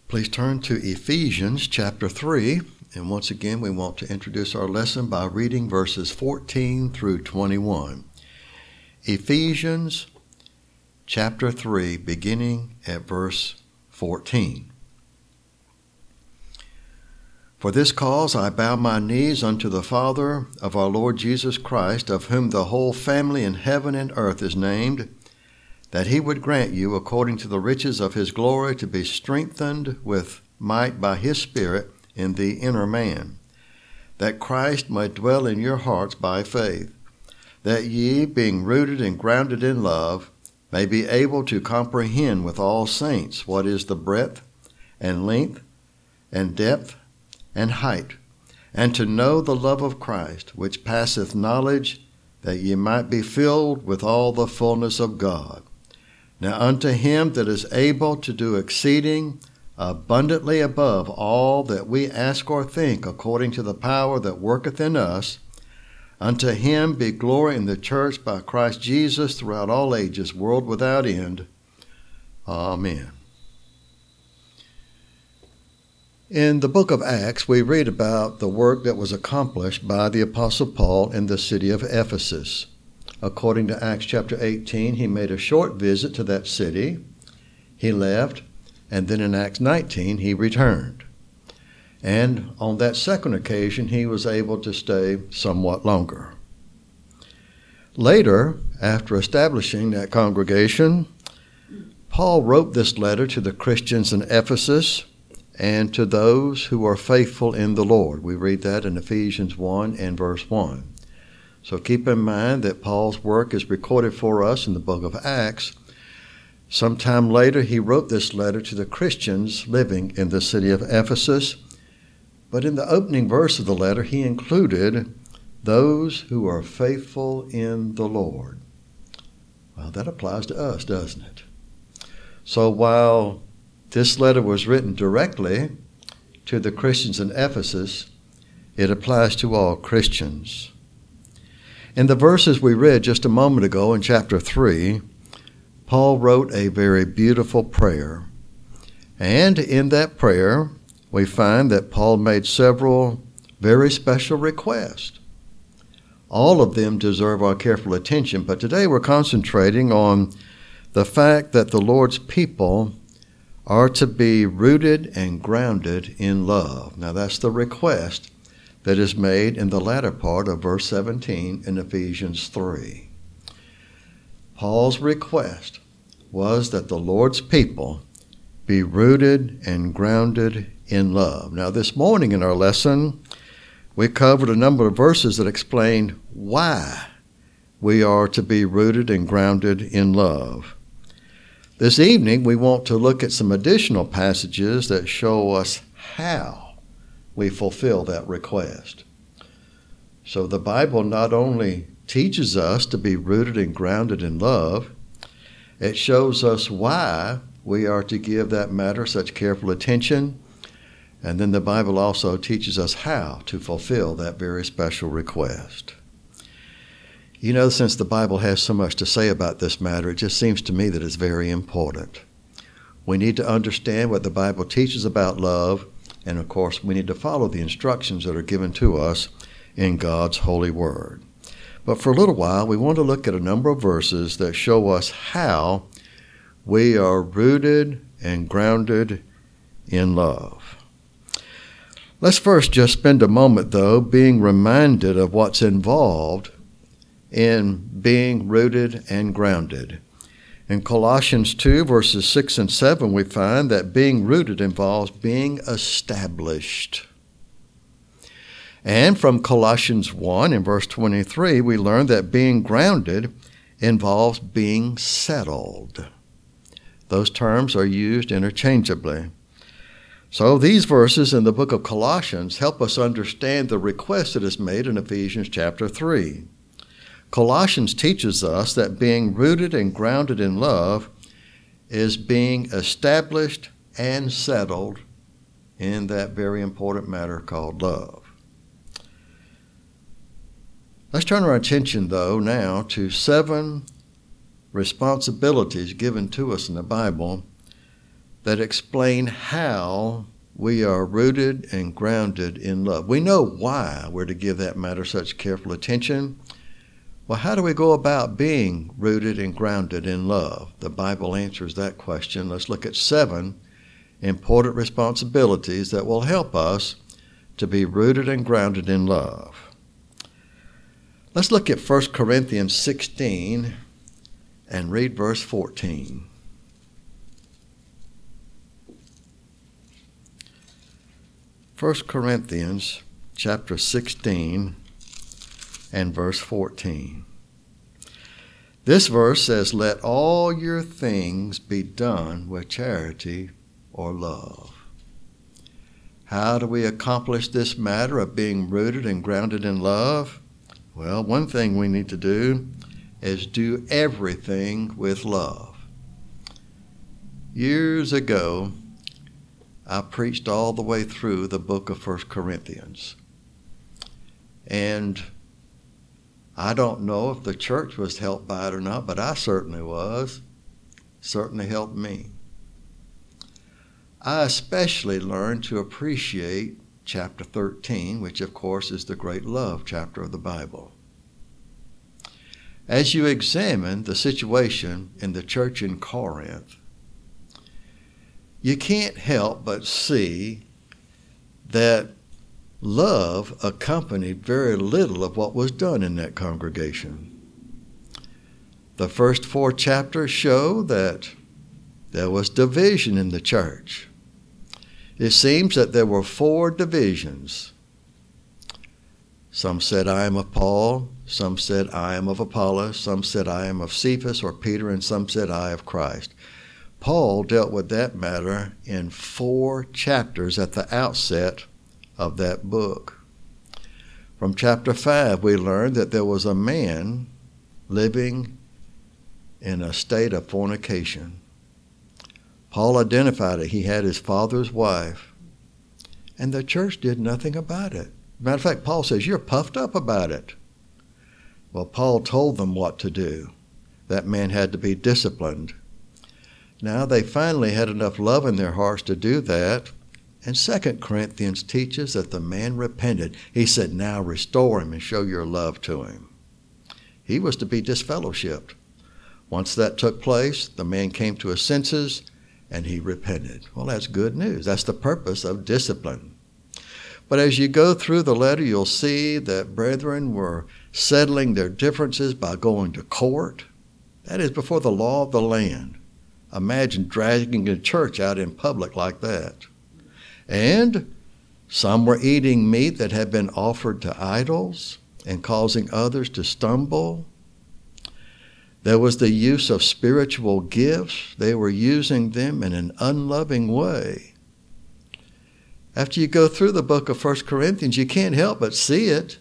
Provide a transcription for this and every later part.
Please turn to Ephesians chapter 3, and once again we want to introduce our lesson by reading verses 14 through 21. Ephesians chapter 3, beginning at verse 14. For this cause I bow my knees unto the Father of our Lord Jesus Christ, of whom the whole family in heaven and earth is named, that he would grant you, according to the riches of his glory, to be strengthened with might by his Spirit in the inner man, that Christ might dwell in your hearts by faith, that ye, being rooted and grounded in love, may be able to comprehend with all saints what is the breadth and length and depth and height, and to know the love of Christ, which passeth knowledge, that ye might be filled with all the fullness of God. Now unto him that is able to do exceeding abundantly above all that we ask or think, according to the power that worketh in us, unto him be glory in the church by Christ Jesus throughout all ages, world without end. Amen. In the book of Acts, we read about the work that was accomplished by the Apostle Paul in the city of Ephesus. According to Acts chapter 18, he made a short visit to that city. He left, and then in Acts 19, he returned. And on that second occasion, he was able to stay somewhat longer. Later, after establishing that congregation, Paul wrote this letter to the Christians in Ephesus and to those who are faithful in the Lord. We read that in Ephesians 1 and verse 1. So keep in mind that Paul's work is recorded for us in the book of Acts. Sometime later, he wrote this letter to the Christians living in the city of Ephesus. But in the opening verse of the letter, he included those who are faithful in the Lord. Well, that applies to us, doesn't it? So while this letter was written directly to the Christians in Ephesus, it applies to all Christians. In the verses we read just a moment ago in chapter 3, Paul wrote a very beautiful prayer. And in that prayer, we find that Paul made several very special requests. All of them deserve our careful attention, but today we're concentrating on the fact that the Lord's people are to be rooted and grounded in love. Now that's the request that is made in the latter part of verse 17 in Ephesians 3. Paul's request was that the Lord's people be rooted and grounded in love. Now this morning in our lesson, we covered a number of verses that explained why we are to be rooted and grounded in love. This evening, we want to look at some additional passages that show us how we fulfill that request. So the Bible not only teaches us to be rooted and grounded in love, it shows us why we are to give that matter such careful attention. And then the Bible also teaches us how to fulfill that very special request. You know, since the Bible has so much to say about this matter, it just seems to me that it's very important. We need to understand what the Bible teaches about love, and of course, we need to follow the instructions that are given to us in God's holy word. But for a little while, we want to look at a number of verses that show us how we are rooted and grounded in love. Let's first just spend a moment, though, being reminded of what's involved in being rooted and grounded. In Colossians 2, verses 6 and 7, we find that being rooted involves being established. And from Colossians 1 in verse 23, we learn that being grounded involves being settled. Those terms are used interchangeably. So these verses in the book of Colossians help us understand the request that is made in Ephesians chapter 3. Colossians teaches us that being rooted and grounded in love is being established and settled in that very important matter called love. Let's turn our attention, though, now to 7 responsibilities given to us in the Bible that explain how we are rooted and grounded in love. We know why we're to give that matter such careful attention. Well, how do we go about being rooted and grounded in love? The Bible answers that question. Let's look at 7 important responsibilities that will help us to be rooted and grounded in love. Let's look at 1 Corinthians 16 and read verse 14. 1 Corinthians chapter 16 and verse 14. This verse says, "Let all your things be done with charity or love." How do we accomplish this matter of being rooted and grounded in love? Well, one thing we need to do is do everything with love. Years ago, I preached all the way through the book of 1 Corinthians. And I don't know if the church was helped by it or not, but I certainly was. Certainly helped me. I especially learned to appreciate chapter 13, which of course is the great love chapter of the Bible. As you examine the situation in the church in Corinth, you can't help but see that love accompanied very little of what was done in that congregation. The first 4 chapters show that there was division in the church. It seems that there were 4 divisions. Some said, "I am of Paul." Some said, "I am of Apollos." Some said, "I am of Cephas or Peter." And some said, "I of Christ." Paul dealt with that matter in 4 chapters at the outset of that book. From chapter 5, we learned that there was a man living in a state of fornication. Paul identified it. He had his father's wife, and the church did nothing about it. Matter of fact, Paul says, "You're puffed up about it." Well, Paul told them what to do. That man had to be disciplined. Now they finally had enough love in their hearts to do that. And 2 Corinthians teaches that the man repented. He said, "Now restore him and show your love to him." He was to be disfellowshipped. Once that took place, the man came to his senses and he repented. Well, that's good news. That's the purpose of discipline. But as you go through the letter, you'll see that brethren were settling their differences by going to court. That is before the law of the land. Imagine dragging a church out in public like that. And some were eating meat that had been offered to idols and causing others to stumble. There was the use of spiritual gifts. They were using them in an unloving way. After you go through the book of 1 Corinthians, you can't help but see it.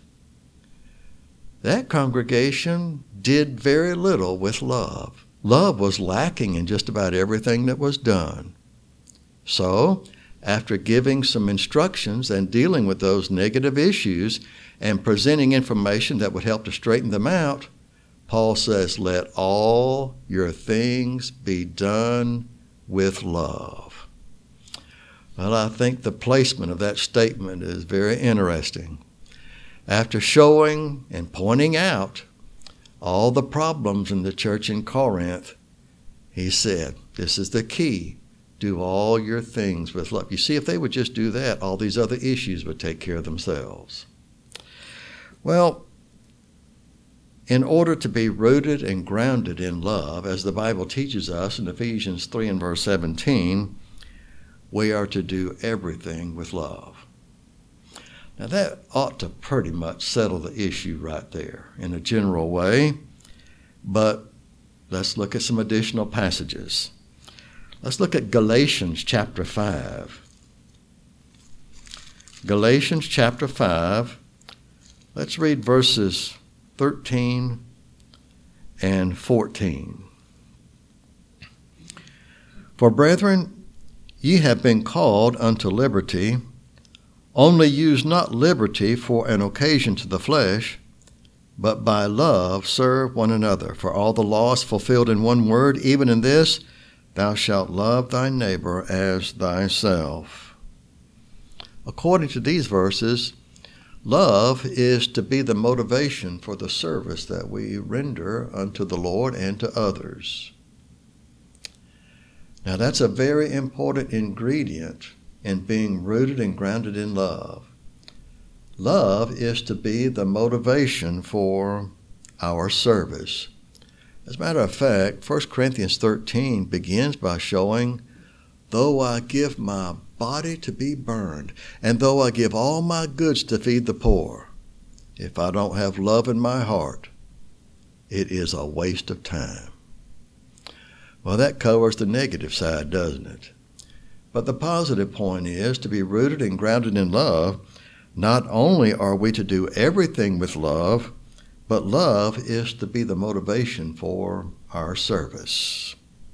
That congregation did very little with love. Love was lacking in just about everything that was done. So, after giving some instructions and dealing with those negative issues and presenting information that would help to straighten them out, Paul says, "Let all your things be done with love." Well, I think the placement of that statement is very interesting. After showing and pointing out all the problems in the church in Corinth, he said, this is the key. Do all your things with love. You see, if they would just do that, all these other issues would take care of themselves. Well, in order to be rooted and grounded in love, as the Bible teaches us in Ephesians 3 and verse 17, we are to do everything with love. Now that ought to pretty much settle the issue right there in a general way, but let's look at some additional passages. Let's look at Galatians chapter 5. Galatians chapter 5, let's read verses 13 and 14. "For brethren, ye have been called unto liberty. Only use not liberty for an occasion to the flesh, but by love serve one another. For all the law is fulfilled in one word, even in this, thou shalt love thy neighbor as thyself. According to these verses, love is to be the motivation for the service that we render unto the Lord and to others. Now that's a very important ingredient in being rooted and grounded in love. Love is to be the motivation for our service. As a matter of fact, 1 Corinthians 13 begins by showing, though I give my body to be burned, and though I give all my goods to feed the poor, if I don't have love in my heart, it is a waste of time. Well, that covers the negative side, doesn't it? But the positive point is, to be rooted and grounded in love, not only are we to do everything with love, but love is to be the motivation for our service.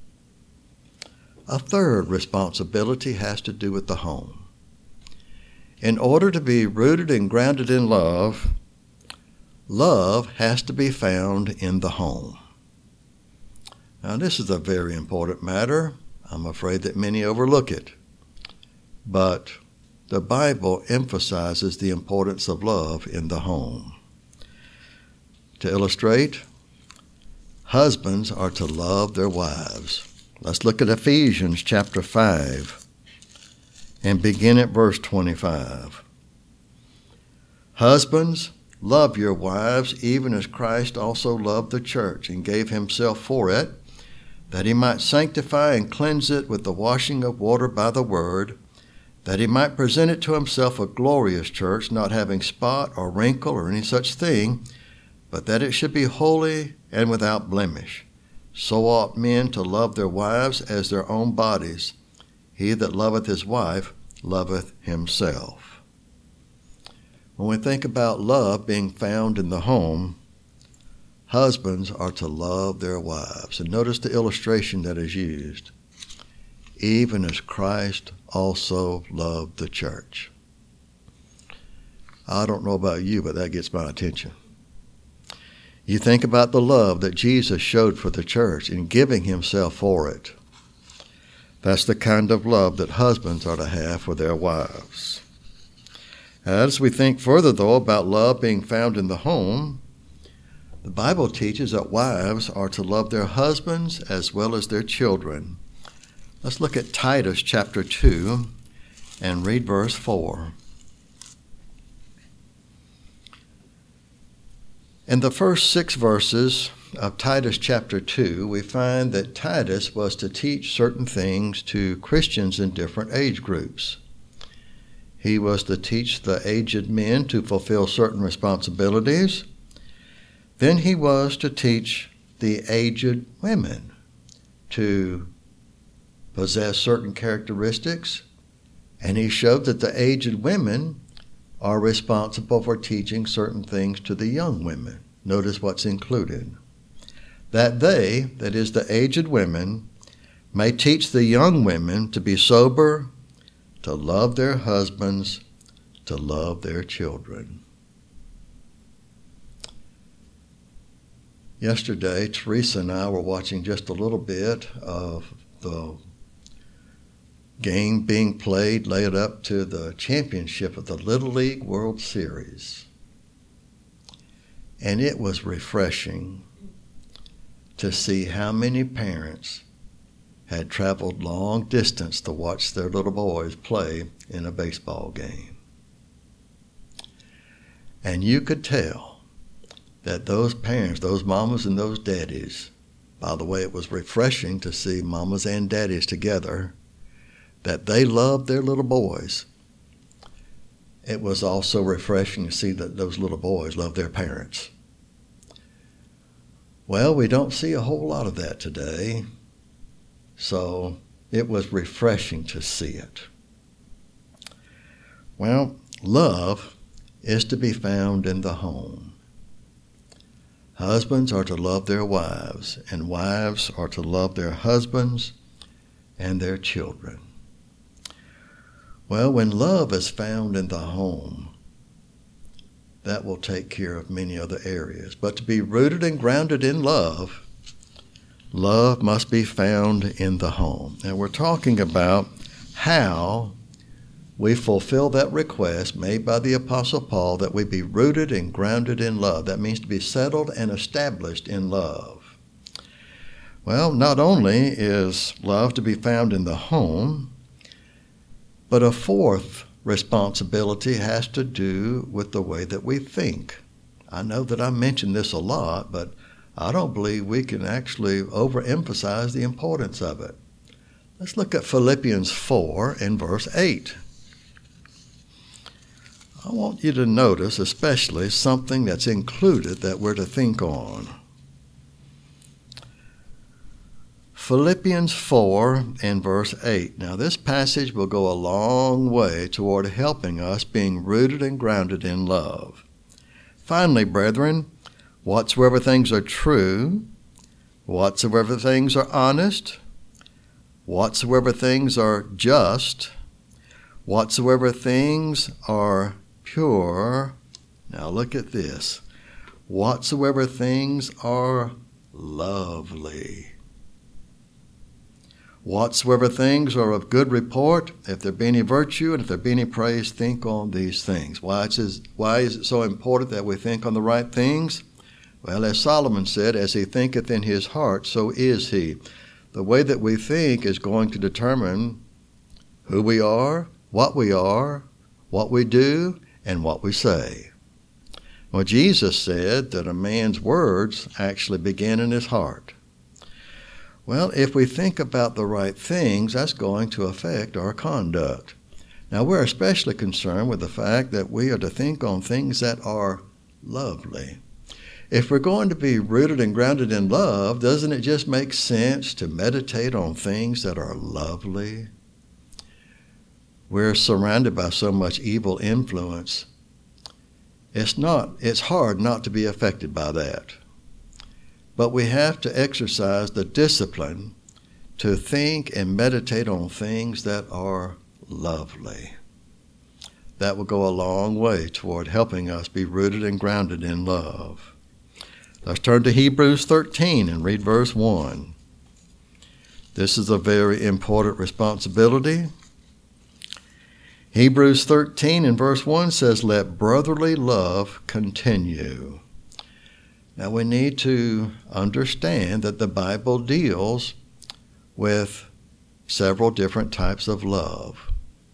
A third responsibility has to do with the home. In order to be rooted and grounded in love, love has to be found in the home. Now, this is a very important matter. I'm afraid that many overlook it. But the Bible emphasizes the importance of love in the home. To illustrate, husbands are to love their wives. Let's look at Ephesians chapter 5 and begin at verse 25. Husbands, love your wives, even as Christ also loved the church and gave himself for it, that he might sanctify and cleanse it with the washing of water by the word, that he might present it to himself a glorious church, not having spot or wrinkle or any such thing, but that it should be holy and without blemish. So ought men to love their wives as their own bodies. He that loveth his wife loveth himself. When we think about love being found in the home, husbands are to love their wives. And notice the illustration that is used. Even as Christ also loved the church. I don't know about you, but that gets my attention. You think about the love that Jesus showed for the church in giving himself for it. That's the kind of love that husbands are to have for their wives. As we think further, though, about love being found in the home, the Bible teaches that wives are to love their husbands as well as their children. Let's look at Titus chapter 2 and read verse 4. In the first 6 verses of Titus chapter 2, we find that Titus was to teach certain things to Christians in different age groups. He was to teach the aged men to fulfill certain responsibilities. Then he was to teach the aged women to possess certain characteristics, and he showed that the aged women are responsible for teaching certain things to the young women. Notice what's included. That they, that is the aged women, may teach the young women to be sober, to love their husbands, to love their children. Yesterday, Teresa and I were watching just a little bit of the game being played, led up to the championship of the Little League World Series. And it was refreshing to see how many parents had traveled long distance to watch their little boys play in a baseball game. And you could tell that those parents, those mamas and those daddies, by the way, it was refreshing to see mamas and daddies together, that they loved their little boys. It was also refreshing to see that those little boys loved their parents. Well, we don't see a whole lot of that today, so it was refreshing to see it. Well, love is to be found in the home. Husbands are to love their wives, and wives are to love their husbands and their children. Well, when love is found in the home, that will take care of many other areas. But to be rooted and grounded in love, love must be found in the home. And we're talking about how we fulfill that request made by the Apostle Paul that we be rooted and grounded in love. That means to be settled and established in love. Well, not only is love to be found in the home, but a fourth responsibility has to do with the way that we think. I know that I mentioned this a lot, but I don't believe we can actually overemphasize the importance of it. Let's look at Philippians 4 and verse 8. I want you to notice especially something that's included that we're to think on. Philippians 4 and verse 8. Now this passage will go a long way toward helping us being rooted and grounded in love. Finally, brethren, whatsoever things are true, whatsoever things are honest, whatsoever things are just, whatsoever things are pure. Now look at this. Whatsoever things are lovely. Whatsoever things are of good report, if there be any virtue and if there be any praise, think on these things. Why is it so important that we think on the right things? Well, as Solomon said, as he thinketh in his heart, so is he. The way that we think is going to determine who we are, what we do, and what we say. Well, Jesus said that a man's words actually begin in his heart. Well, if we think about the right things, that's going to affect our conduct. Now, we're especially concerned with the fact that we are to think on things that are lovely. If we're going to be rooted and grounded in love, doesn't it just make sense to meditate on things that are lovely? We're surrounded by so much evil influence. It's hard not to be affected by that. But we have to exercise the discipline to think and meditate on things that are lovely. That will go a long way toward helping us be rooted and grounded in love. Let's turn to Hebrews 13 and read verse 1. This is a very important responsibility. Hebrews 13 and verse 1 says, "Let brotherly love continue." Now we need to understand that the Bible deals with several different types of love.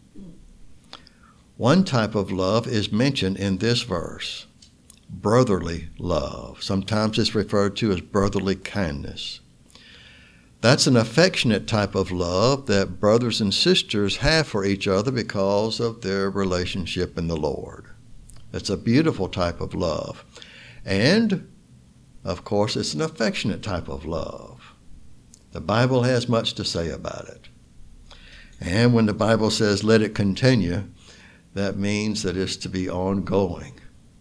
One type of love is mentioned in this verse, brotherly love. Sometimes it's referred to as brotherly kindness. That's an affectionate type of love that brothers and sisters have for each other because of their relationship in the Lord. It's a beautiful type of love. And of course, it's an affectionate type of love. The Bible has much to say about it. And when the Bible says, let it continue, that means that it's to be ongoing.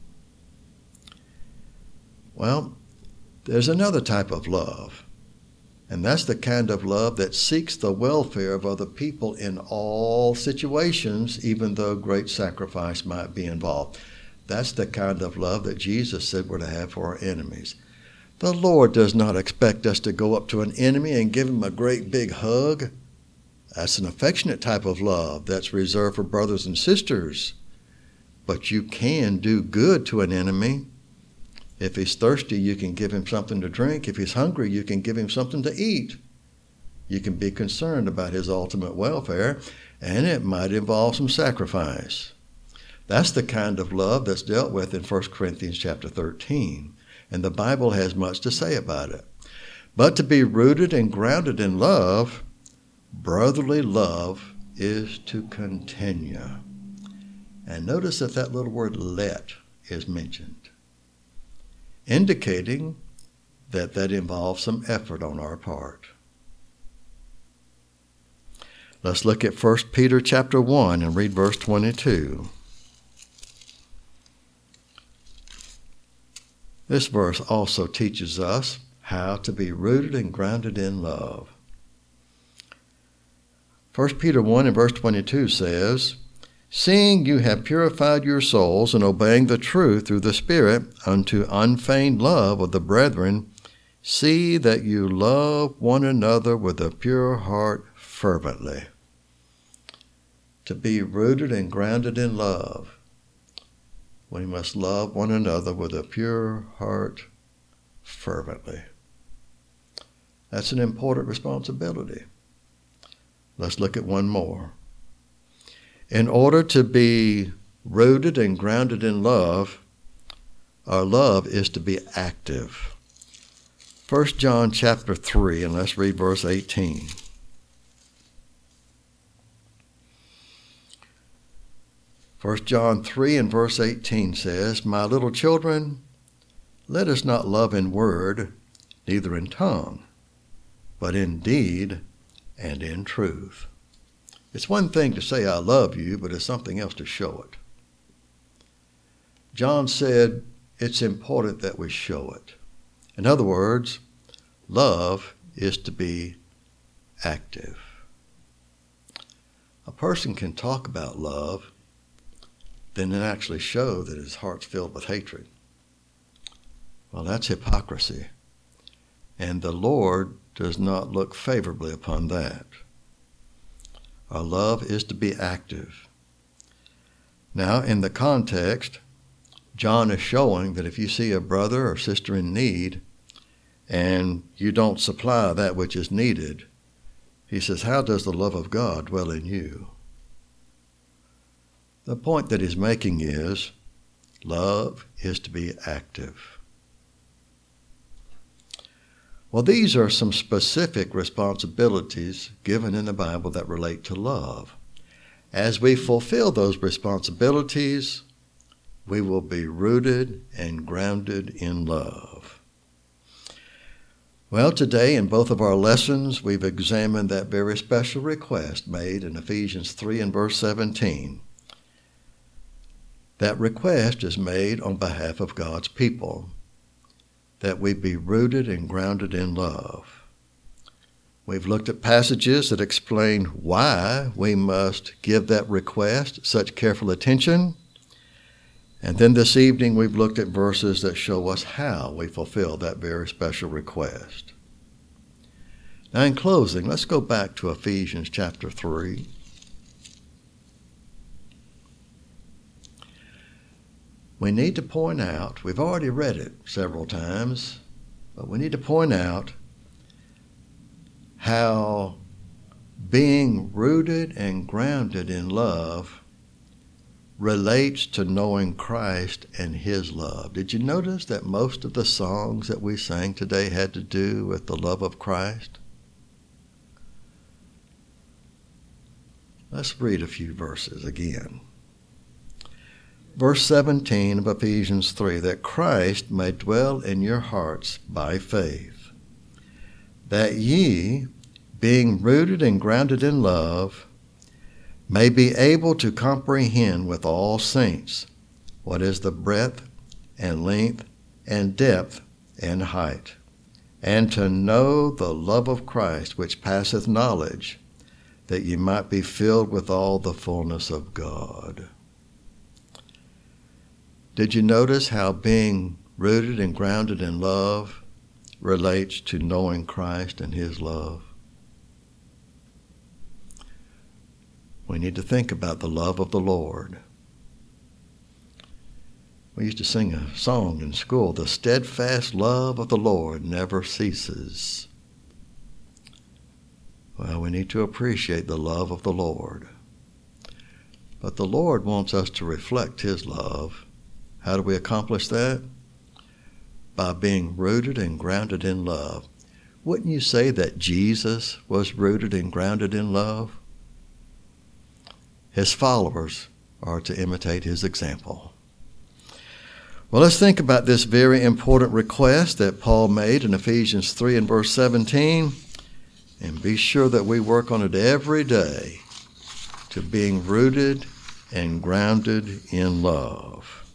Well, there's another type of love, and that's the kind of love that seeks the welfare of other people in all situations, even though great sacrifice might be involved. That's the kind of love that Jesus said we're to have for our enemies. The Lord does not expect us to go up to an enemy and give him a great big hug. That's an affectionate type of love that's reserved for brothers and sisters. But you can do good to an enemy. If he's thirsty, you can give him something to drink. If he's hungry, you can give him something to eat. You can be concerned about his ultimate welfare, and it might involve some sacrifice. That's the kind of love that's dealt with in 1 Corinthians chapter 13. And the Bible has much to say about it. But to be rooted and grounded in love, brotherly love is to continue. And notice that little word let is mentioned, indicating that involves some effort on our part. Let's look at 1 Peter chapter 1 and read verse 22. This verse also teaches us how to be rooted and grounded in love. 1 Peter 1 and verse 22 says, "Seeing you have purified your souls in obeying the truth through the Spirit unto unfeigned love of the brethren, see that you love one another with a pure heart fervently. To be rooted and grounded in love, we must love one another with a pure heart fervently. That's an important responsibility. Let's look at one more. In order to be rooted and grounded in love, our love is to be active. 1 John chapter 3, and let's read verse 18. First John 3 and verse 18 says, "My little children, let us not love in word, neither in tongue, but in deed and in truth." It's one thing to say I love you, but it's something else to show it. John said it's important that we show it. In other words, love is to be active. A person can talk about love, then actually show that his heart's filled with hatred. Well, that's hypocrisy. And the Lord does not look favorably upon that. Our love is to be active. Now, in the context, John is showing that if you see a brother or sister in need and you don't supply that which is needed, he says, how does the love of God dwell in you? The point that he's making is, love is to be active. Well, these are some specific responsibilities given in the Bible that relate to love. As we fulfill those responsibilities, we will be rooted and grounded in love. Well, today in both of our lessons, we've examined that very special request made in Ephesians 3 and verse 17. That request is made on behalf of God's people, that we be rooted and grounded in love. We've looked at passages that explain why we must give that request such careful attention. And then this evening we've looked at verses that show us how we fulfill that very special request. Now in closing, let's go back to Ephesians chapter 3. We need to point out, we've already read it several times, but we need to point out how being rooted and grounded in love relates to knowing Christ and his love. Did you notice that most of the songs that we sang today had to do with the love of Christ? Let's read a few verses again. Verse 17 of Ephesians 3, that Christ may dwell in your hearts by faith, that ye, being rooted and grounded in love, may be able to comprehend with all saints what is the breadth and length and depth and height, and to know the love of Christ which passeth knowledge, that ye might be filled with all the fullness of God. Did you notice how being rooted and grounded in love relates to knowing Christ and his love? We need to think about the love of the Lord. We used to sing a song in school, the steadfast love of the Lord never ceases. Well, we need to appreciate the love of the Lord. But the Lord wants us to reflect his love. How do we accomplish that? By being rooted and grounded in love. Wouldn't you say that Jesus was rooted and grounded in love? His followers are to imitate his example. Well, let's think about this very important request that Paul made in Ephesians 3 and verse 17, and be sure that we work on it every day to being rooted and grounded in love.